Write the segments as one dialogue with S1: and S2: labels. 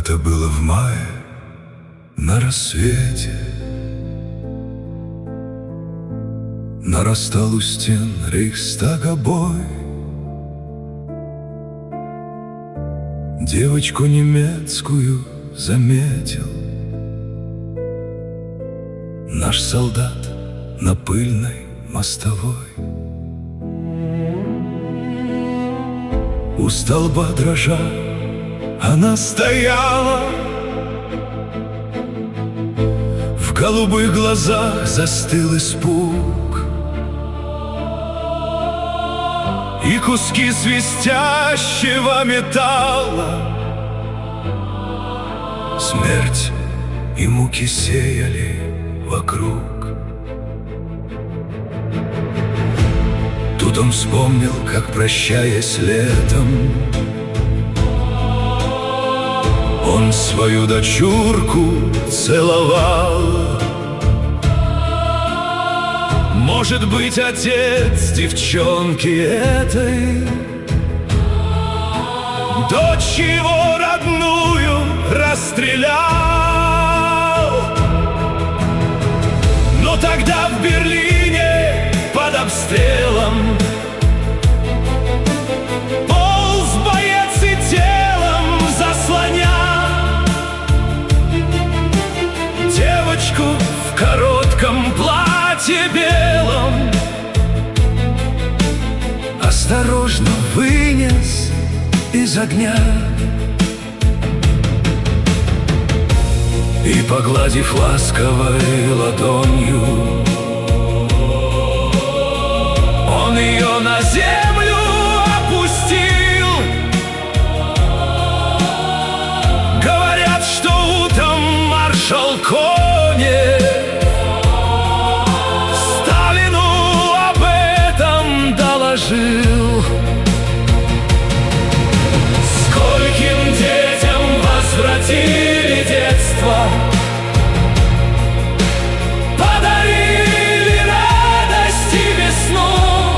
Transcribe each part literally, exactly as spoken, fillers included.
S1: Это было в мае, на рассвете. Нарастал у стен Рейхстага бой. Девочку немецкую заметил наш солдат на пыльной мостовой. У столба дрожа она стояла, в голубых глазах застыл испуг, и куски свистящего металла смерть и муки сеяли вокруг. Тут он вспомнил, как, прощаясь летом, он свою дочурку целовал. Может быть, отец девчонки этой, дочь его родную расстрелял. Но тогда в Берлине под обстрелом полз боец и телом заслоня девочку в коротком платье белом. Осторожно вынес из огня и, погладив ласковой ладонью, он ее на землю опустил. Говорят, что утром маршал Конев Сталину об этом доложил. Скольким детям возвратили детство, подарили радость и весну.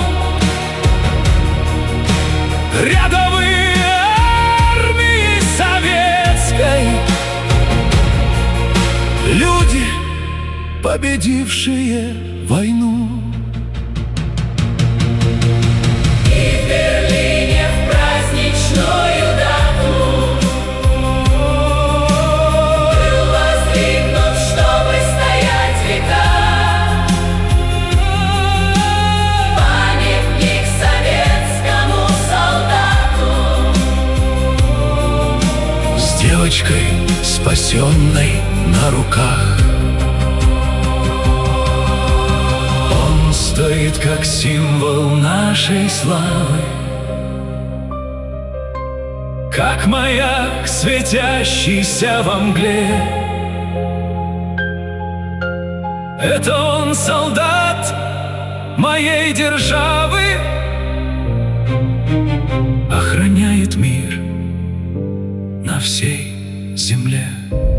S1: Рядовые армии советской, люди, победившие войну. Девочкой, спасенной на руках, он стоит как символ нашей славы, как маяк, светящийся во мгле. Это он, солдат моей державы, охраняет мир на всей земле.